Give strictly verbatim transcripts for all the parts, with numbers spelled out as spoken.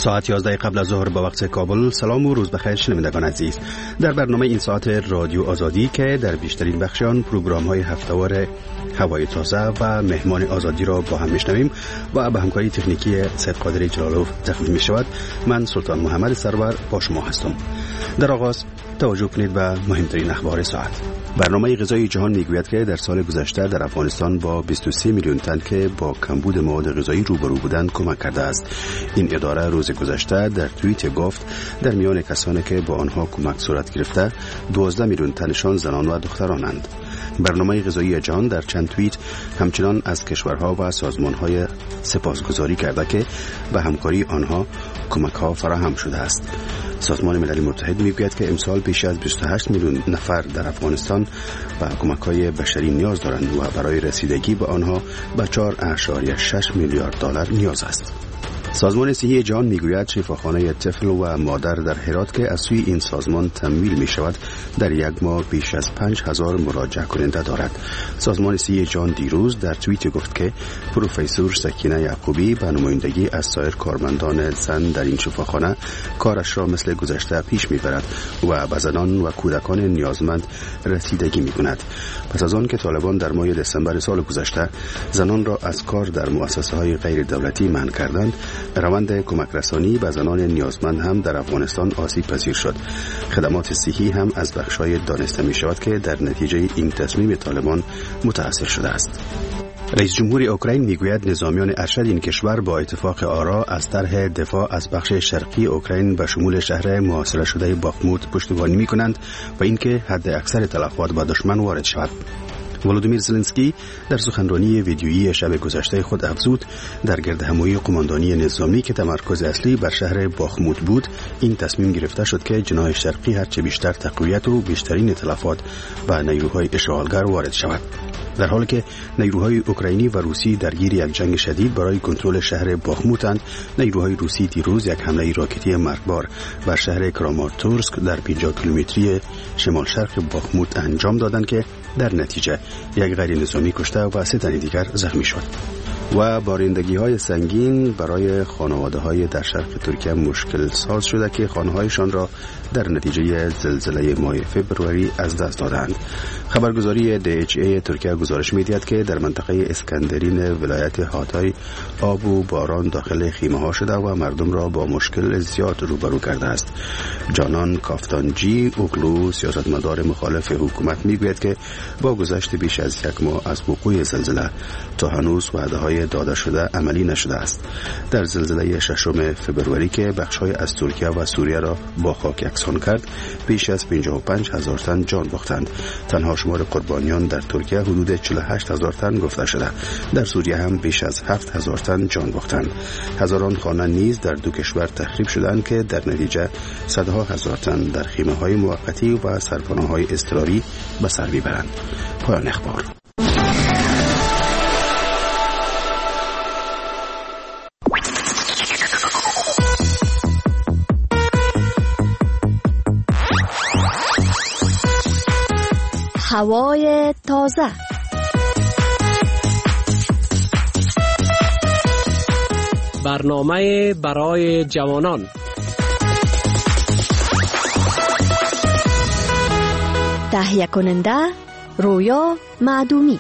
ساعت یازده قبل از ظهر به وقت کابل. سلام و روز بخیر شنوندگان عزیز. در برنامه این ساعت رادیو آزادی که در بیشترین بخش آن پروگرام‌های هفته‌وار هوای تازه و مهمان آزادی را با هم میشنویم و به همکاری تکنیکی سید قادری جلالوف تقدیم می شود. من سلطان محمد سرور با شما هستم. در آغاز توجه کنید به مهمترین اخبار ساعت. برنامه غذایی جهان میگوید که در سال گذشته در افغانستان با بیست و سه میلیون تن که با کمبود مواد غذایی روبرو بودند کمک کرده است. این اداره روز گذشته در توییت گفت در میان کسانی که با آنها کمک صورت گرفته دوازده میلیون تنشان زنان و دخترانند. برنامه غذایی جهان در چند توییت همچنان از کشورها و سازمانهای سپاسگزاری کرده که به همکاری آنها کمک‌ها فراهم شده است. سازمان ملل متحد میگوید که امسال بیش از بیست و هشت میلیون نفر در افغانستان به کمک‌های بشری نیاز دارند و برای رسیدگی به آنها به چهار اشاریه شش میلیارد دلار نیاز است. سازمان صحی جهان میگوید شفاخانه طفل و مادر در هرات که از سوی این سازمان تمویل می شود در یک ماه بیش از پنج هزار مراجعه کننده دارد. سازمان صحی جهان دیروز در توییت گفت که پروفسور سکینه یعقوبی به نمایندگی از سایر کارمندان زن در این شفاخانه کارش را مثل گذشته پیش می برد و به زنان و کودکان نیازمند رسیدگی می کند. پس از آن که طالبان در ماه دسامبر سال گذشته زنان را از کار در مؤسسه های غیر دولتی منع کردند، روند کمک رسانی به زنان نیازمند هم در افغانستان آسیب پذیر شد. خدمات صحی هم از بخش‌های دانسته می شود که در نتیجه این تصمیم طالبان متأثر شده است. رئیس جمهور اوکراین میگوید نظامیان ارشد این کشور با اتفاق آرا از طرح دفاع از بخش شرقی اوکراین به شمول شهر محاصره شده باخموت پشتیبانی می‌کنند و اینکه حد اکثر تلفات به دشمن وارد شود. ولودیمیر زلنسکی در سخنرانی ویدیویی شب گذشته خود افزود در گردهمایی قماندانی نظامی که تمرکز اصلی بر شهر باخموت بود این تصمیم گرفته شد که جناح شرقی هرچه بیشتر تقویت و بیشترین تلفات به نیروهای اشغالگر وارد شود، در حالی که نیروهای اوکراینی و روسی درگیر یک جنگ شدید برای کنترل شهر باخموتند. نیروهای روسی دیروز یک حمله راکتی مرگبار بر شهر کراماتورسک در پنجاه کیلومتری شمال شرق باخموت انجام دادند که در نتیجه یک غیر نظامی کشته و سه تن دیگر زخمی شد. و بارندگی های سنگین برای خانواده های در شرق ترکیه مشکل ساز شده که خانه هایشان را در نتیجه زلزله ماه فوریه از دست دادند. خبرگزاری دی اچ ای ترکیه گزارش می‌دهد که در منطقه اسکندرین ولایت هاتای آب و باران داخل خیمه ها شده و مردم را با مشکل زیاد روبرو کرده است. جانان کافتانجی اوغلو سیاستمدار مخالف حکومت میگوید که با گذشت بیش از یک ماه از وقوع زلزله تا هنوز وعده‌های داده شده عملی نشده است. در زلزله ششم فوریه که بخش‌های از ترکیه و سوریه را با خاک یکسان کرد بیش از پنجاه و پنج هزار تن جان باختند. تنها شمار قربانیان در ترکیه حدود چهل و هشت هزار تن گفته شده. در سوریه هم بیش از هفت هزار تن جان باختند. هزاران خانه نیز در دو کشور تخریب شدند که در نتیجه صدها هزار تن در خیمه‌های موقتی و سرپناه‌های اضطراری به سر میبرند. پایان اخبار. هوای تازه. برنامه برای جوانان. تهیه کننده رویا معدومی.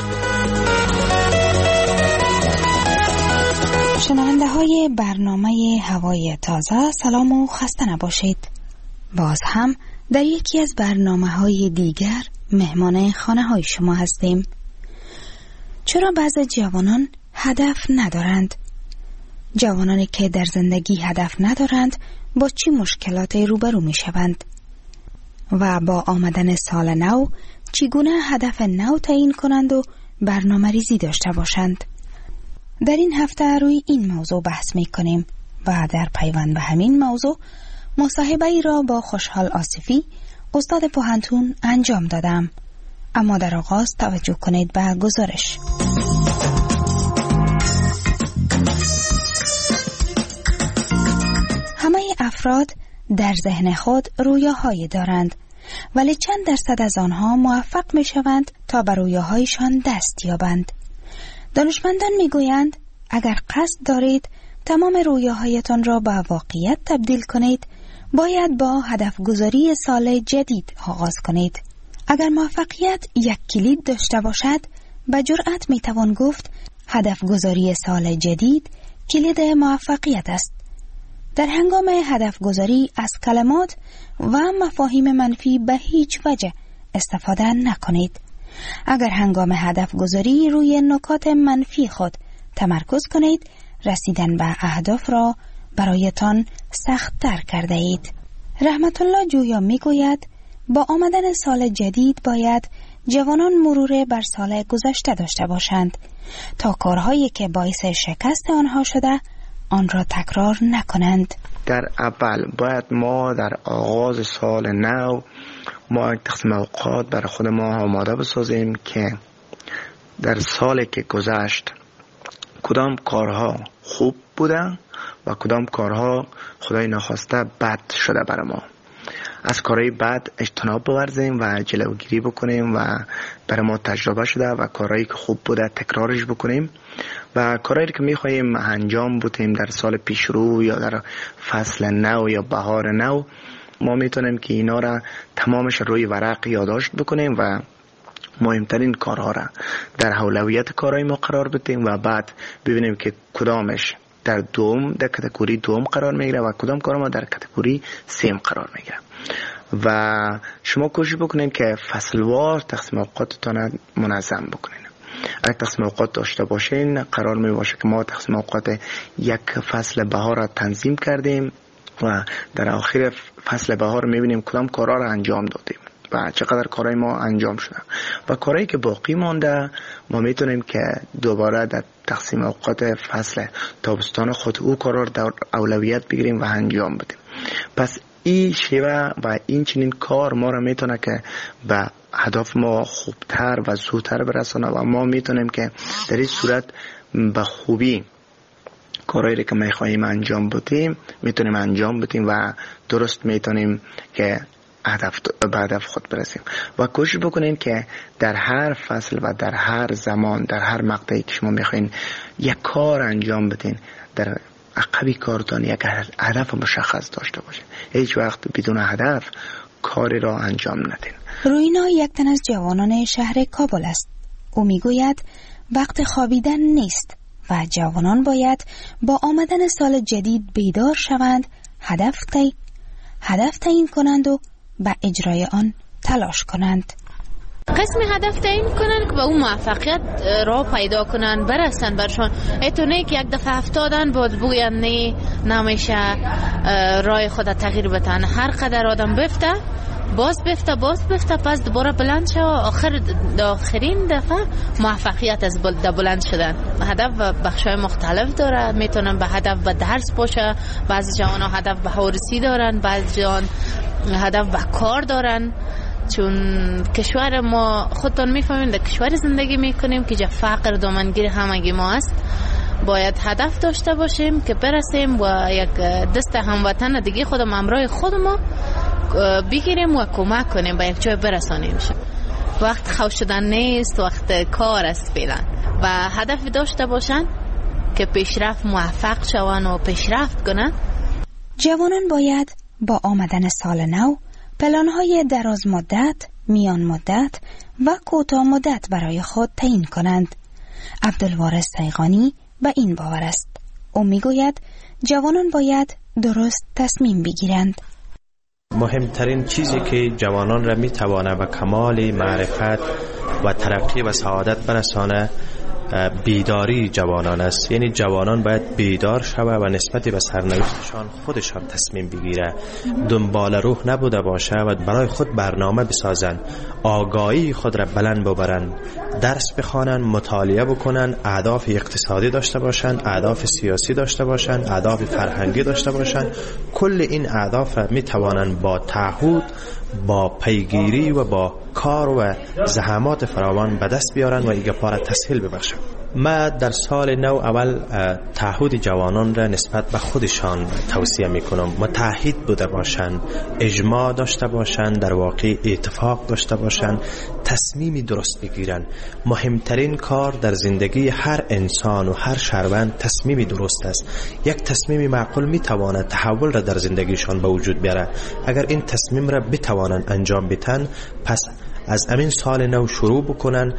شنونده های برنامه هوای تازه سلام و خسته نباشید. باز هم در یکی از برنامه های دیگر مهمان خانه های شما هستیم. چرا بعضی جوانان هدف ندارند؟ جوانانی که در زندگی هدف ندارند با چی مشکلاتی روبرو می شوند؟ و با آمدن سال نو چگونه هدف نو تعیین کنند و برنامه ریزی داشته باشند؟ در این هفته روی این موضوع بحث می کنیم و در پیوند به همین موضوع مصاحبه ای را با خوشحال آصفی استاد پوهنتون انجام دادم. اما در آغاز توجه کنید به گزارش. همه افراد در ذهن خود رویاهایی دارند، ولی چند درصد از آنها موفق می شوند تا بر رویاهایشان دست یابند. دانشمندان می گویند اگر قصد دارید تمام رویاهایتان را به واقعیت تبدیل کنید، باید با هدف گذاری سال جدید آغاز کنید. اگر موفقیت یک کلید داشته باشد، به جرأت می توان گفت هدف گذاری سال جدید کلید موفقیت است. در هنگام هدف گذاری از کلمات و مفاهیم منفی به هیچ وجه استفاده نکنید. اگر هنگام هدف گذاری روی نکات منفی خود تمرکز کنید، رسیدن به اهداف را برایتان سخت تر کرده اید. رحمت الله جویا می گوید با آمدن سال جدید باید جوانان مرور بر سال گذشته داشته باشند تا کارهایی که باعث شکست آنها شده آن را تکرار نکنند. در اول باید ما در آغاز سال نو ما یک تقسیم اوقات برای خود ما آماده بسازیم که در سالی که گذشت کدام کارها خوب بودن و کدام کارها خدای نخواسته بد شده برای ما. از کارهای بد اجتناب بورزیم و جلوگیری بکنیم و برای ما تجربه شده و کارهایی که خوب بوده تکرارش بکنیم و کارهایی که میخواییم انجام بدیم در سال پیش رو یا در فصل نو یا بهار نو، ما میتونیم که اینا را تمامش روی ورق یادداشت بکنیم و مهمترین کارها را در اولویت کارهای ما قرار بدیم و بعد ببینیم که کدامش در دوم در کاتگوری دوم قرار میگیره و کدام کار ما در کاتگوری سیم قرار میگیره. و شما کوشش بکنین که فصلوار تقسیم اوقاتتان منظم بکنین. اگه تقسیم اوقات داشته باشین قرار می باشه که ما تقسیم اوقات یک فصل بهار را تنظیم کردیم و در آخر فصل بهار میبینیم کدام کارها را انجام دادیم و چقدر کارهای ما انجام شده و کارهایی که باقی مانده ما میتونیم که دوباره در تقسیم اوقات فصل تابستان خود او کارها در اولویت بگیریم و انجام بدیم. پس این شیوه و این چنین کار ما را میتونه که به هدف ما خوبتر و زودتر برسانه و ما میتونیم که در این صورت به خوبی کارهایی که میخواهیم انجام بدیم میتونیم انجام بدیم و درست میتونیم که هدف به هدف خود برسیم و کوشش بکنین که در هر فصل و در هر زمان در هر مقطعی که شما میخواین یک کار انجام بدین در عقبی کارتان یک هدف مشخص داشته باشین. هیچ وقت بدون هدف کاری را انجام ندین. روینا یک تن از جوانان شهر کابل است. او میگوید وقت خوابیدن نیست و جوانان باید با آمدن سال جدید بیدار شوند، هدف تعیین هدف تعیین کنند و به اجرای آن تلاش کنند. قسم هدف تعیین کنن که به اون موفقیت را پیدا کنن برسن برشان. ایتونه که یک دفعه افتادن بود بگوین نه نمیشه راه خود تغییر بدن. هر قدر آدم بفته باز بفته باز بفته پس دوباره بلند شد آخر آخرین دفعه موفقیت از بلند شدن. هدف بخشای مختلف داره. میتونن به هدف به درس باشه، بعضی جوان هدف به هورسی دارن، بعضی جوان هدف به کار دارن. چون کشور ما خودتون میفهمین در کشور زندگی میکنیم که جا فقر دامنگیر همگی ما است. باید هدف داشته باشیم که برسیم و یک دست هموطن دیگه خودم همراه خودمو بگیریم و کمک کنیم به یک جای برسانیم. وقت خوش شدن نیست، وقت کار است فعلا و هدف داشته باشن که پیشرفت موفق شون و پیشرفت کنن. جوانان باید با آمدن سال نو پلان‌های دراز مدت، میان مدت و کوتاه مدت برای خود تعیین کنند. عبدالوارث سیغانی به این باور است. او میگوید جوانان باید درست تصمیم بگیرند. مهمترین چیزی که جوانان را میتوانه به کمال معرفت و ترقی و سعادت برسانه بیداری جوانان است. یعنی جوانان باید بیدار شوه و نسبت به سرنوشتشان خودشان تصمیم بگیره، دنبال روح نبوده باشه و برای خود برنامه بسازن، آگاهی خود را بلند ببرن، درس بخوانن، مطالعه بکنن، اهداف اقتصادی داشته باشن، اهداف سیاسی داشته باشن، اهداف فرهنگی داشته باشن. کل این اهداف را می توانن با تعهد، با پیگیری و با کار و زحمات فراوان به دست بیارن و ایگه پاره تسهیل ببخشن. ما در سال نو اول تعهد جوانان را نسبت به خودشان توصیه میکنم. متعهد بوده باشند، اجماع داشته باشند، در واقع اتفاق داشته باشند، تصمیمی درست بگیرن. مهمترین کار در زندگی هر انسان و هر شهروند تصمیم درست است. یک تصمیم معقول میتواند تحول را در زندگیشان به وجود بیاره. اگر این تصمیم را بتوانند انجام بدن، پس از همین سال نو شروع بکنن.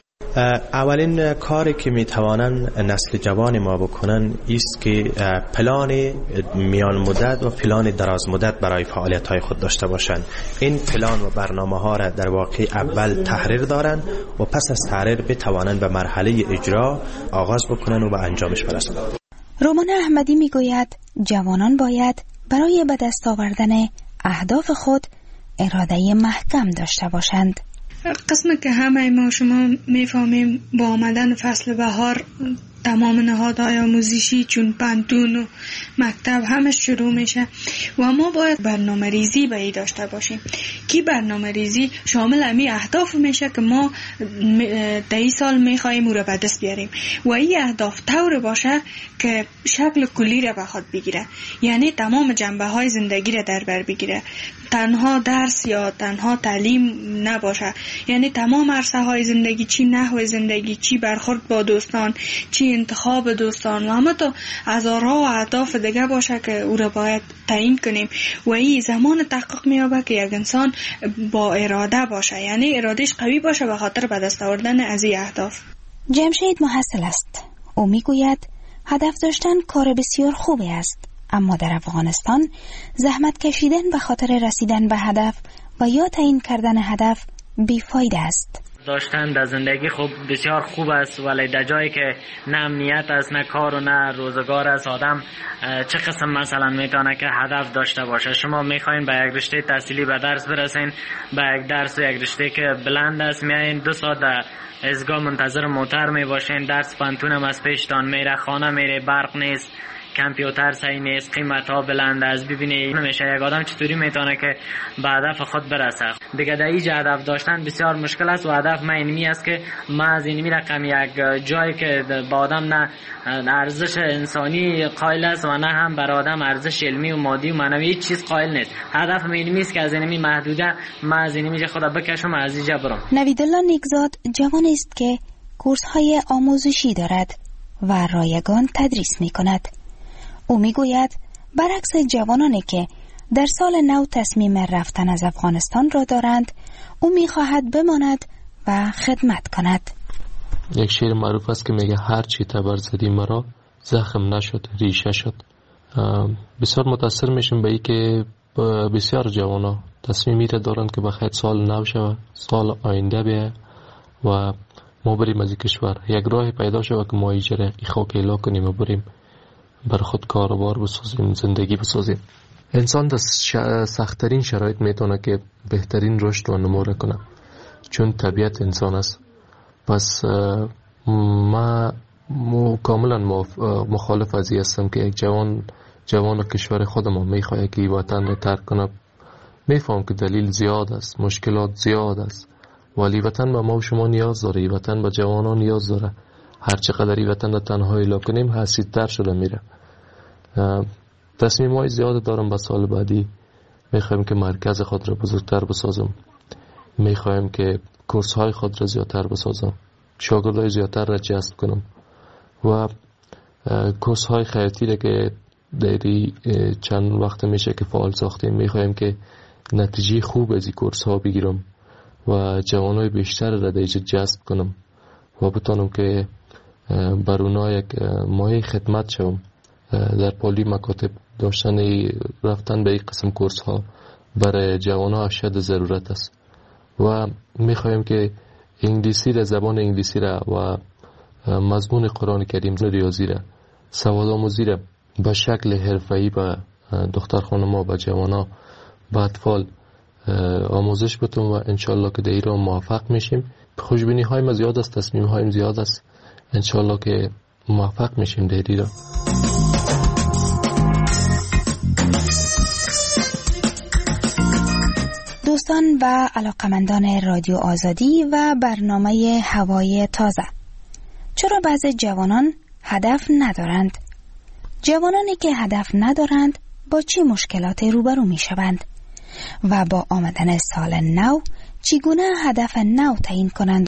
اولین کاری که میتوانن نسل جوان ما بکنن است که پلان میان مدت و پلان دراز مدت برای فعالیت های خود داشته باشند. این پلان و برنامه ها را در واقع اول تحریر دارند و پس از تحریر بتوانند به مرحله اجرا آغاز بکنن و به انجامش برسند. رومان احمدی میگوید جوانان باید برای به دست آوردن اهداف خود اراده محکم داشته باشند. قسم که همه ما شما میفهمیم با آمدن فصل بهار تمام نهادهای آموزشی چون پانتون و مکتب همش شروع میشه و ما باید برنامه ریزی به ای داشته باشیم که برنامه ریزی شامل امی اهداف میشه که ما تا این سال میخواییم او را به دست بیاریم و این اهداف طور باشه که شکل کلی را به خود بگیره، یعنی تمام جنبه های زندگی را در بر بگیره، تنها درس یا تنها تعلیم نباشه، یعنی تمام عرصه های زندگی، چی نحو زندگی، چی برخورد با دوستان، چی انتخاب دوستان و همه تو هزارها و اهداف دیگه باشه که او را باید تعیین کنیم و این زمان تحقق میابه که یک انسان با اراده باشه، یعنی ارادهش قوی باشه به خاطر به دست آوردن از این اهداف. جمشید محصل است. او میگوید هدف داشتن کار بسیار خوبی است، اما در افغانستان زحمت کشیدن به خاطر رسیدن به هدف و یا تعیین کردن هدف بیفایده است. داشتن در زندگی خوب بسیار خوب است، ولی در جایی که نه امنیت است، نه کار و نه روزگار است، آدم چه قسم مثلا میتونه که هدف داشته باشه؟ شما میخواین به یک رشته تحصیلی به درس برسین، به یک درس و یک رشته که بلند است میایین، دو ساعت در ازگاه منتظر موتر میباشین، درس پانتونم از پیشتان میره، خانه میره، برق نیست، کامپیوتر صحیح نیست، قیمت ها بلند است. ببینید نمیشه یک آدم چطوری میتونه که به هدف خود برسه. دیگه در اینجا هدف داشتن بسیار مشکل است و هدف من اینمی است که ما از اینمی رقم یک جایی که با آدم نه ارزش انسانی قائل است و نه هم بر آدم ارزش علمی و مادی و معنوی هیچ چیز قائل نیست. هدف من اینمی است که از اینمی محدوده ما از اینمی خدا بکشم و از اینجا برم. نویدالله نیکزاد جوانی است که کورس های آموزشی دارد و رایگان تدریس میکند. او میگوید برعکس جوانانی که در سال نو تصمیم رفتن از افغانستان را دارند، او میخواهد بماند و خدمت کند. یک شعر معروف است که میگه هر چی تبر زدی مرا زخم نشد ریشه شد. بسیار متاثر میشم به این که بسیار جوانا تصمیمی را دارند که بخیر سال نو شود، سال آینده بیه و ما بریم از کشور، یک راه پیدا شود که ما ایجره ای خاک اعلا کنیم و بریم بر خود کاروبار بسازیم، زندگی بسازیم. انسان در سخت‌ترین شرایط میتونه که بهترین رشد و نمو کنه، چون طبیعت انسان است. پس ما کاملا مخالف از این هستم که یک جوان جوان کشور خودم میخواد که وطن را ترک کنه. میفهم که دلیل زیاد است، مشکلات زیاد است، ولی وطن به ما و شما نیاز داره، وطن به جوانان نیاز داره. هر چقدر این وطن را تنها اعلا کنیم حسیدتر شده میره. تصمیم های زیاد دارم به سال بعدی. میخوایم که مرکز خود را بزرگتر بسازم، میخوایم که کورس های خود را زیادتر بسازم، شاگردای زیادتر را جذب کنم و کورس های خیاطی را که دیری چند وقت میشه که فعال ساختیم، میخوایم که نتیجه خوب از این کورس ها بگیرم و جوانای بیشتر را دیجا جذب کنم و بتانم که بر اونا یک مایه خدمت شوم. در پالی مکاتب داشتن رفتن به این قسم کورس ها برای جوان ها اشد ضرورت است و میخوایم که انگلیسی را، زبان انگلیسی را و مضمون قرآن کریم، ریاضی را، سواد آموزی را به شکل حرفه‌ای به دختر خانم ها و جوان ها به اطفال آموزش بتون و انشالله که در ایران موفق میشیم. خوشبینی هایم زیاد است، تصمیم هایم زیاد است، انشالله که موفق میشیم در ایران. دوستان و علاقمندان رادیو آزادی و برنامه هوای تازه، چرا بعضی جوانان هدف ندارند؟ جوانانی که هدف ندارند با چه مشکلاتی روبرو می شوند؟ و با آمدن سال نو چگونه هدف نو تعیین کنند